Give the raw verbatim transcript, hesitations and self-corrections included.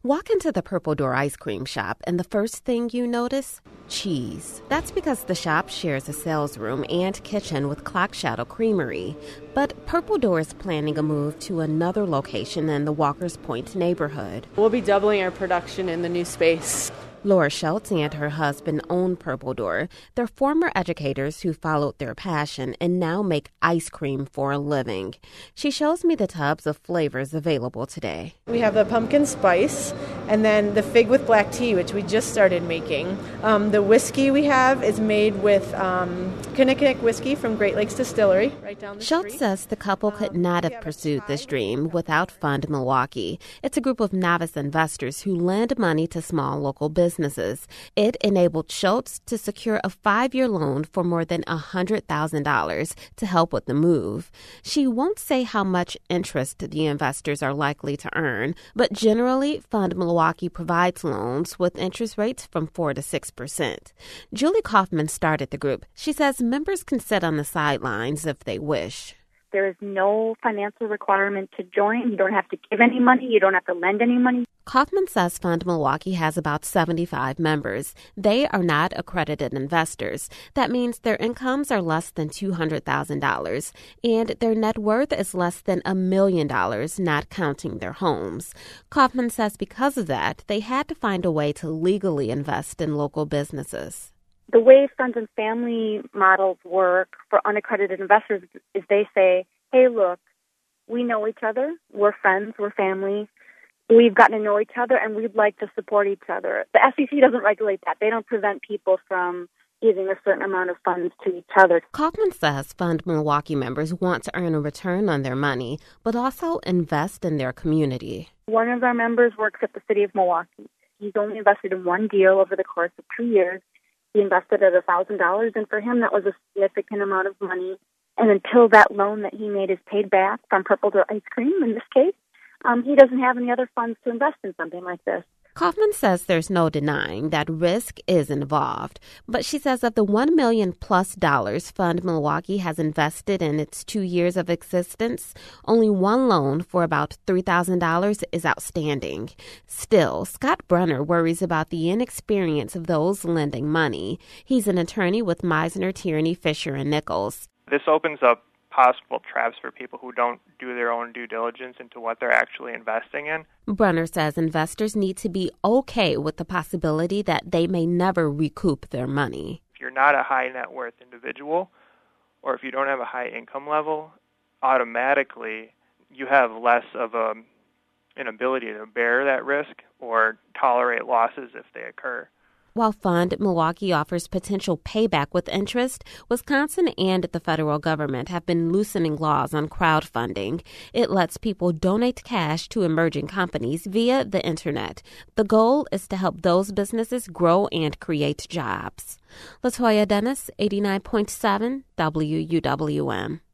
Walk into the Purple Door ice cream shop, and the first thing you notice? Cheese. That's because the shop shares a sales room and kitchen with Clock Shadow Creamery. But Purple Door is planning a move to another location in the Walker's Point neighborhood. We'll be doubling our production in the new space. Laura Schultz and her husband own Purple Door. They're former educators who followed their passion and now make ice cream for a living. She shows me the tubs of flavors available today. We have the pumpkin spice and then the fig with black tea, which we just started making. Um, the whiskey we have is made with um, Kinnikinnick whiskey from Great Lakes Distillery right down the Schultz street. says the couple could not have pursued this dream without Fund Milwaukee. It's a group of novice investors who lend money to small local businesses. It enabled Schultz to secure a five-year loan for more than one hundred thousand dollars to help with the move. She won't say how much interest the investors are likely to earn, but generally, Fund Milwaukee provides loans with interest rates from four to six percent. Julie Kaufman started the group. She says members can sit on the sidelines if they wish. There is no financial requirement to join. You don't have to give any money. You don't have to lend any money. Kaufman says Fund Milwaukee has about seventy-five members. They are not accredited investors. That means their incomes are less than two hundred thousand dollars, and their net worth is less than a million dollars, not counting their homes. Kaufman says because of that, they had to find a way to legally invest in local businesses. The way friends and family models work for unaccredited investors is they say, hey, look, we know each other. We're friends. We're family. We've gotten to know each other, and we'd like to support each other. The S E C doesn't regulate that. They don't prevent people from giving a certain amount of funds to each other. Kaufman says Fund Milwaukee members want to earn a return on their money, but also invest in their community. One of our members works at the city of Milwaukee. He's only invested in one deal over the course of two years. He invested at one thousand dollars, and for him that was a significant amount of money. And until that loan that he made is paid back from Purple Door Ice Cream, in this case, um, he doesn't have any other funds to invest in something like this. Kaufman says there's no denying that risk is involved, but she says of the one million dollars plus dollars Fund Milwaukee has invested in its two years of existence, only one loan for about three thousand dollars is outstanding. Still, Scott Brunner worries about the inexperience of those lending money. He's an attorney with Meisner, Tierney, Fisher, and Nichols. This opens up possible traps for people who don't do their own due diligence into what they're actually investing in. Brunner says investors need to be okay with the possibility that they may never recoup their money. If you're not a high net worth individual, or if you don't have a high income level, automatically you have less of a, an ability to bear that risk or tolerate losses if they occur. While Fund Milwaukee offers potential payback with interest, Wisconsin and the federal government have been loosening laws on crowdfunding. It lets people donate cash to emerging companies via the internet. The goal is to help those businesses grow and create jobs. Latoya Dennis, eighty-nine point seven W U W M.